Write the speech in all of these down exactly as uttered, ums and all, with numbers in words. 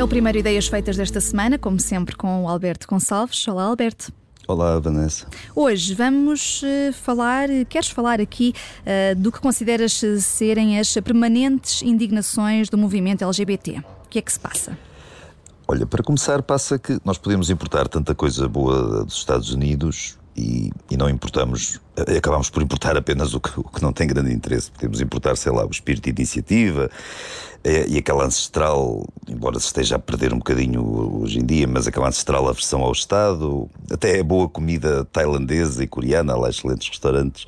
primeiro Ideias Feitas desta semana, como sempre, com o Alberto Gonçalves. Olá, Alberto. Olá, Vanessa. Hoje vamos uh, falar, queres falar aqui uh, do que consideras serem as permanentes indignações do movimento L G B T. O que é que se passa? Olha, para começar, passa que nós podemos importar tanta coisa boa dos Estados Unidos e, e não importamos, acabamos por importar apenas o que, o que não tem grande interesse. Podemos importar, sei lá, o espírito de iniciativa e, e aquela ancestral, embora se esteja a perder um bocadinho hoje em dia, mas aquela ancestral aversão ao Estado, até a boa comida tailandesa e coreana, há lá excelentes restaurantes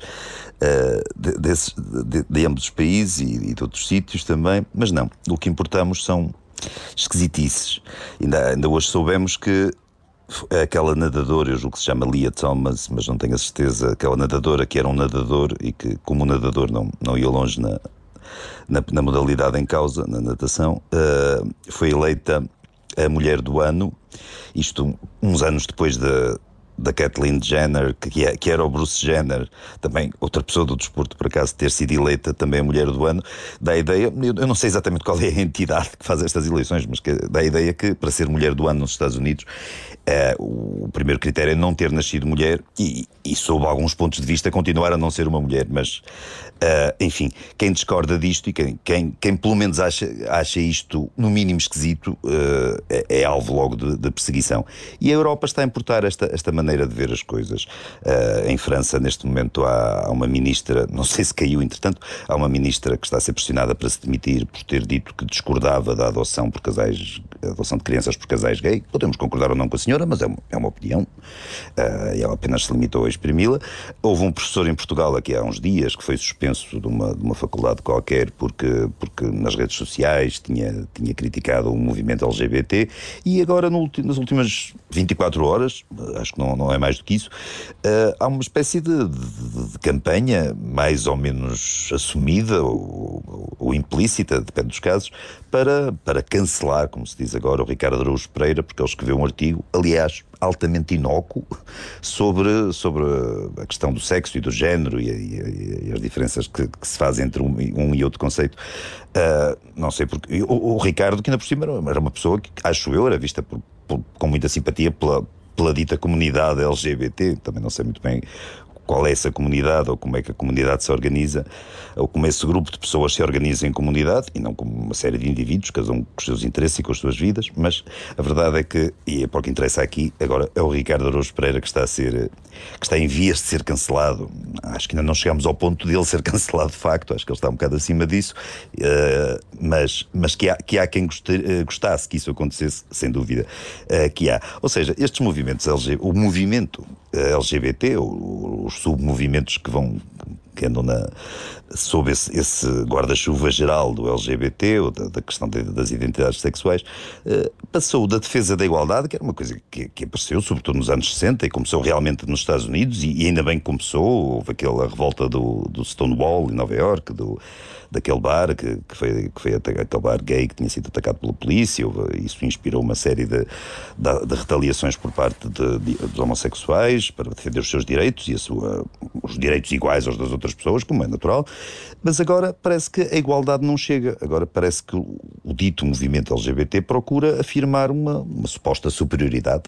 uh, de, desses, de, de ambos os países e, e de outros sítios também, mas não, o que importamos são esquisitices. Ainda, ainda hoje soubemos que aquela nadadora, eu julgo que se chama Lia Thomas, mas não tenho a certeza, aquela nadadora que era um nadador e que, como nadador, não, não ia longe na, na, na modalidade em causa, na natação, uh, foi eleita a mulher do ano, isto uns anos depois da da Kathleen Jenner, que, é, que era o Bruce Jenner, também outra pessoa do desporto, por acaso, ter sido eleita também a mulher do ano, dá a ideia, eu, eu não sei exatamente qual é a entidade que faz estas eleições, mas que dá a ideia que para ser mulher do ano nos Estados Unidos, é, o primeiro critério é não ter nascido mulher e, e sob alguns pontos de vista continuar a não ser uma mulher, mas uh, enfim, quem discorda disto e quem, quem, quem pelo menos acha, acha isto no mínimo esquisito uh, é, é alvo logo de, de perseguição. E a Europa está a importar esta, esta maneira de ver as coisas. Uh, em França, neste momento, há, há uma ministra, não sei se caiu entretanto, há uma ministra que está a ser pressionada para se demitir por ter dito que discordava da adoção por casais, adoção de crianças por casais gay. Podemos concordar ou não com a senhora, mas é uma, é uma opinião, uh, e ela apenas se limitou a exprimi-la. Houve um professor em Portugal aqui há uns dias que foi suspenso de uma, de uma faculdade qualquer porque, porque nas redes sociais tinha, tinha criticado o movimento L G B T, e agora no, nas últimas vinte e quatro horas, acho que não, não é mais do que isso, uh, há uma espécie de, de, de campanha mais ou menos assumida ou, ou implícita, depende dos casos, para, para cancelar, como se diz agora, o Ricardo Araújo Pereira, porque ele escreveu um artigo, aliás, altamente inócuo, sobre, sobre a questão do sexo e do género e, e, e as diferenças que, que se fazem entre um, um e outro conceito. Uh, não sei porque. O, o Ricardo, que ainda por cima era uma pessoa que, acho eu, era vista por, por, com muita simpatia pela, pela dita comunidade L G B T, também não sei muito bem qual é essa comunidade ou como é que a comunidade se organiza, ou como esse grupo de pessoas se organiza em comunidade e não como uma série de indivíduos, cada um com os seus interesses e com as suas vidas. Mas a verdade é que, e é para o que interessa aqui agora, é o Ricardo Araújo Pereira que está a ser, que está em vias de ser cancelado. Acho que ainda não chegamos ao ponto dele ser cancelado de facto, acho que ele está um bocado acima disso, uh, mas, mas que, há, que há quem goste, uh, gostasse que isso acontecesse, sem dúvida, uh, que há. Ou seja, estes movimentos L G B T, o movimento L G B T, os submovimentos que vão, que andam na, sob esse, esse guarda-chuva geral do L G B T, ou da, da questão de, das identidades sexuais, uh, passou da defesa da igualdade, que era uma coisa que, que apareceu sobretudo nos anos sessenta e começou realmente nos Estados Unidos, e, e ainda bem que começou. Houve aquela revolta do, do Stonewall em Nova Iorque, do, daquele bar que, que foi, que foi aquele bar gay que tinha sido atacado pela polícia. Houve, isso inspirou uma série de, de, de retaliações por parte de, de, dos homossexuais para defender os seus direitos e a sua, os direitos iguais aos das outras pessoas, como é natural. Mas agora parece que a igualdade não chega. Agora parece que o, o dito movimento L G B T procura afirmar uma, uma suposta superioridade.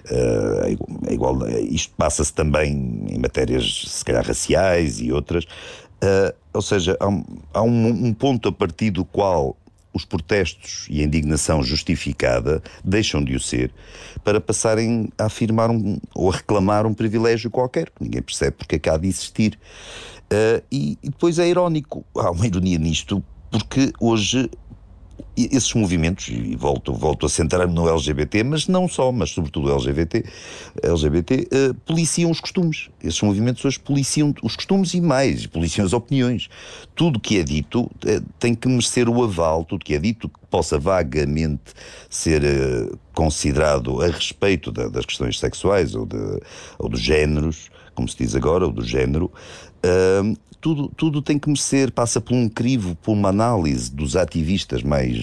Uh, a igualdade, isto passa-se também em matérias, se calhar, raciais e outras. Uh, ou seja, há, um, há um, um ponto a partir do qual os protestos e a indignação justificada deixam de o ser para passarem a afirmar um, ou a reclamar um privilégio qualquer, que ninguém percebe porque é que há de existir. Uh, e, e depois é irónico, há uma ironia nisto, porque hoje esses movimentos, e volto, volto a centrar-me no L G B T, mas não só, mas sobretudo o L G B T, L G B T uh, policiam os costumes. Esses movimentos hoje policiam os costumes e mais, policiam as opiniões. Tudo que é dito uh, tem que merecer o aval, tudo que é dito que possa vagamente ser uh, considerado a respeito da, das questões sexuais ou, de, ou dos géneros, como se diz agora, ou do género. Uh, Tudo, tudo tem que merecer, passa por um crivo, por uma análise dos ativistas mais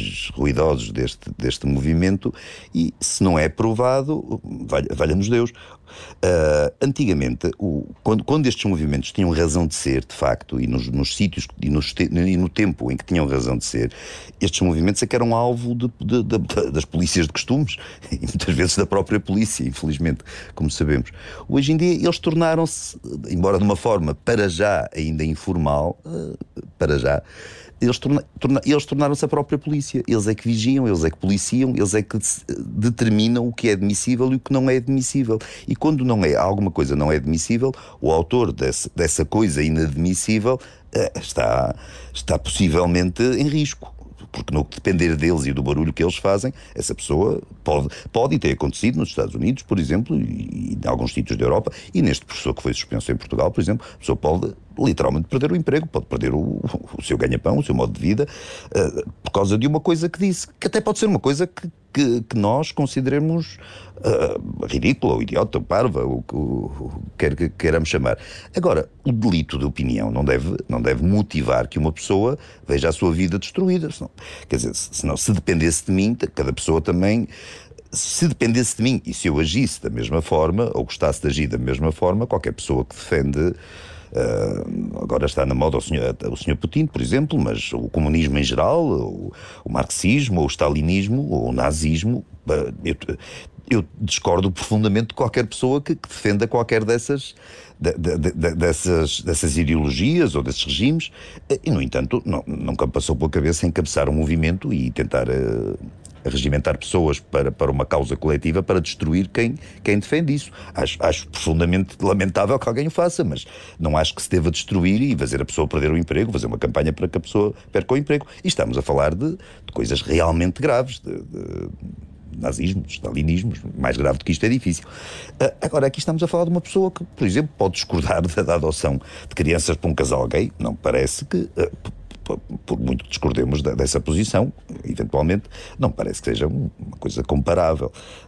mais ruidosos deste, deste movimento, e se não é provado, valha-nos Deus. Uh, antigamente, o, quando, quando estes movimentos tinham razão de ser, de facto, e nos, nos sítios e, nos te, e no tempo em que tinham razão de ser, estes movimentos é que eram alvo de, de, de, de, das polícias de costumes, e muitas vezes da própria polícia, infelizmente, como sabemos. Hoje em dia eles tornaram-se, embora de uma forma para já ainda informal, uh, para já, Eles, torna, torna, eles tornaram-se a própria polícia. Eles é que vigiam, eles é que policiam, eles é que determinam o que é admissível e o que não é admissível. E quando não é, alguma coisa não é admissível, o autor desse, dessa coisa inadmissível está, está possivelmente em risco. Porque no que depender deles e do barulho que eles fazem, essa pessoa pode, pode ter acontecido nos Estados Unidos, por exemplo, e, e em alguns sítios da Europa, e neste professor que foi suspenso em Portugal, por exemplo, a pessoa pode literalmente perder o emprego, pode perder o, o seu ganha-pão, o seu modo de vida, uh, por causa de uma coisa que disse, que até pode ser uma coisa que, que, que nós consideremos uh, ridícula, ou idiota, ou parva, ou o que o, quer que queiramos chamar. Agora, o delito de opinião não deve, não deve motivar que uma pessoa veja a sua vida destruída. Senão, quer dizer, senão, se dependesse de mim, cada pessoa também... Se dependesse de mim e se eu agisse da mesma forma, ou gostasse de agir da mesma forma, qualquer pessoa que defende... Uh, agora está na moda o senhor, o senhor Putin, por exemplo, mas o comunismo em geral, o, o marxismo, ou o stalinismo, ou o nazismo, uh, eu, eu discordo profundamente de qualquer pessoa que, que defenda qualquer dessas, de, de, de, dessas, dessas ideologias ou desses regimes, e no entanto não, nunca me passou pela cabeça encabeçar um movimento e tentar... Uh, a regimentar pessoas para, para uma causa coletiva para destruir quem, quem defende isso. Acho, acho profundamente lamentável que alguém o faça, mas não acho que se deva destruir e fazer a pessoa perder o emprego, fazer uma campanha para que a pessoa perca o emprego. E estamos a falar de, de coisas realmente graves, de, de nazismo, stalinismo, mais grave do que isto é difícil. Uh, agora, aqui estamos a falar de uma pessoa que, por exemplo, pode discordar da, da adoção de crianças para um casal gay. Não parece que... Uh, por muito que discordemos dessa posição, eventualmente, não parece que seja uma coisa comparável.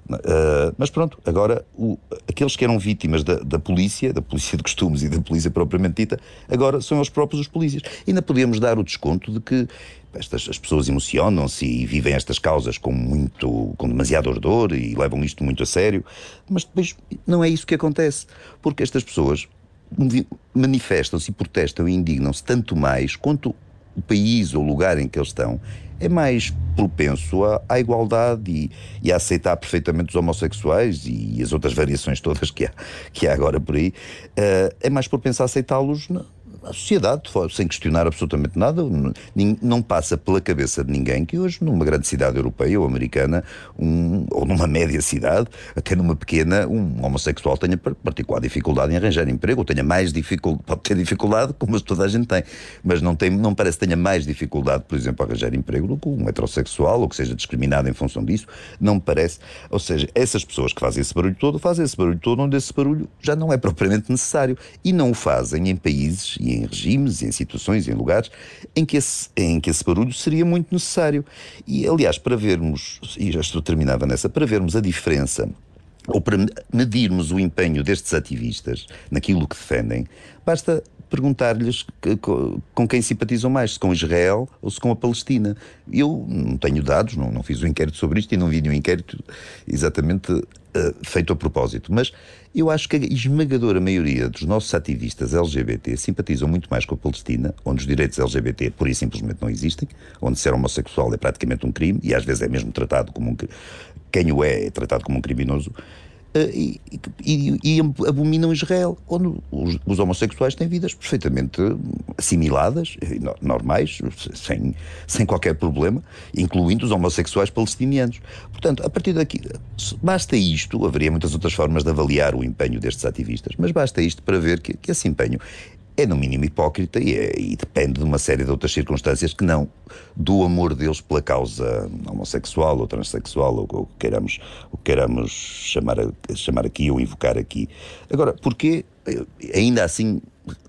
Uh, mas pronto, agora, o, aqueles que eram vítimas da, da polícia, da polícia de costumes e da polícia propriamente dita, agora são eles próprios os polícias. E ainda podemos dar o desconto de que estas, as pessoas emocionam-se e vivem estas causas com muito, com demasiado ardor e levam isto muito a sério, mas depois não é isso que acontece, porque estas pessoas manifestam-se e protestam e indignam-se tanto mais quanto o país ou o lugar em que eles estão é mais propenso à, à igualdade e, e a aceitar perfeitamente os homossexuais e as outras variações todas que há, que há agora por aí, uh, é mais propenso a aceitá-los na, na sociedade, sem questionar absolutamente nada. Não passa pela cabeça de ninguém que hoje, numa grande cidade europeia ou americana, um, ou numa média cidade, até numa pequena, um homossexual tenha particular dificuldade em arranjar emprego, ou tenha mais dificuldade, pode ter dificuldade, como toda a gente tem, mas não, tem, não parece que tenha mais dificuldade, por exemplo, a arranjar emprego do que um heterossexual, ou que seja discriminado em função disso, não me parece. Ou seja, essas pessoas que fazem esse barulho todo, fazem esse barulho todo onde esse barulho já não é propriamente necessário, e não o fazem em países e em regimes, em situações, em lugares em que, esse, em que esse barulho seria muito necessário. E, aliás, para vermos, e já estou terminada nessa, para vermos a diferença, ou para medirmos o empenho destes ativistas naquilo que defendem, basta perguntar-lhes que, com quem simpatizam mais, se com Israel ou se com a Palestina. Eu não tenho dados, não, não fiz um inquérito sobre isto e não vi nenhum inquérito exatamente uh, feito a propósito, mas eu acho que a esmagadora maioria dos nossos ativistas L G B T simpatizam muito mais com a Palestina, onde os direitos L G B T pura e simplesmente não existem, onde ser homossexual é praticamente um crime e às vezes é mesmo tratado como um... quem o é é tratado como um criminoso. Uh, e, e, e abominam Israel, onde os, os homossexuais têm vidas perfeitamente assimiladas, normais, sem, sem qualquer problema, incluindo os homossexuais palestinianos. Portanto, a partir daqui, basta isto, haveria muitas outras formas de avaliar o empenho destes ativistas, mas basta isto para ver que, que esse empenho é no mínimo hipócrita e, é, e depende de uma série de outras circunstâncias que não do amor deles pela causa homossexual ou transexual, ou o que queiramos, o que queiramos chamar, chamar aqui ou invocar aqui. Agora, porque ainda assim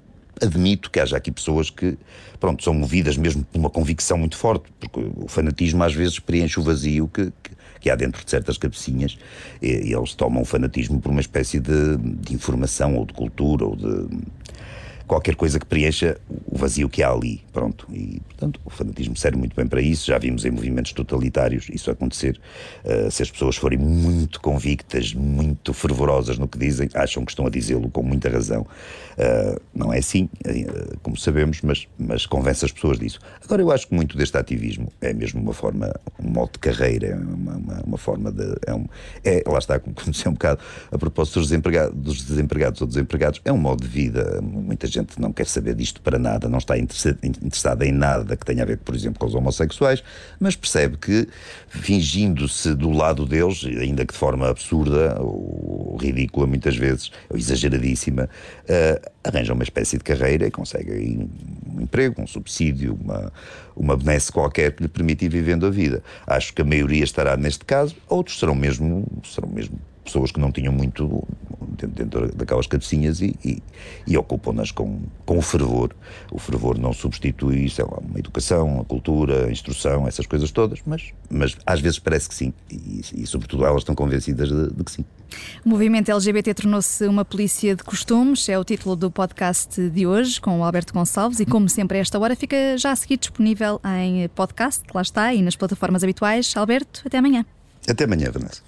admito que haja aqui pessoas que, pronto, são movidas mesmo por uma convicção muito forte, porque o fanatismo às vezes preenche o vazio que, que, que há dentro de certas cabecinhas, e, e eles tomam o fanatismo por uma espécie de, de informação ou de cultura ou de... qualquer coisa que preencha o vazio que há ali, pronto. E, portanto, o fanatismo serve muito bem para isso. Já vimos em movimentos totalitários isso acontecer. Uh, se as pessoas forem muito convictas, muito fervorosas no que dizem, acham que estão a dizê-lo com muita razão. Uh, não é assim, uh, como sabemos, mas, mas convence as pessoas disso. Agora, eu acho que muito deste ativismo é mesmo uma forma, um modo de carreira, uma, uma, uma forma de... É, um, é, lá está, como disse um bocado, a propósito dos desempregados, dos desempregados ou desempregados, é um modo de vida. Muita gente não quer saber disto para nada, não está interessada em nada que tenha a ver, por exemplo, com os homossexuais, mas percebe que, fingindo-se do lado deles, ainda que de forma absurda ou ridícula muitas vezes, ou exageradíssima, uh, arranja uma espécie de carreira e consegue um emprego, um subsídio, uma, uma benesse qualquer que lhe permite ir vivendo a vida. Acho que a maioria estará neste caso, outros serão mesmo, serão mesmo pessoas que não tinham muito dentro, dentro daquelas cabecinhas e, e, e ocupam-nas com, com o fervor. O fervor não substitui, sei lá, uma educação, a cultura, a instrução, essas coisas todas, mas, mas às vezes parece que sim, e, e sobretudo elas estão convencidas de, de que sim. O movimento L G B T tornou-se uma polícia de costumes, é o título do podcast de hoje, com o Alberto Gonçalves, e como sempre a esta hora fica já a seguir disponível em podcast, lá está, e nas plataformas habituais. Alberto, até amanhã. Até amanhã, Vanessa.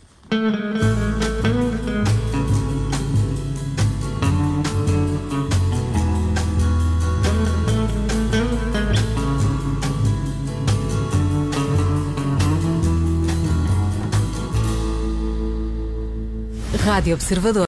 Rádio Observador.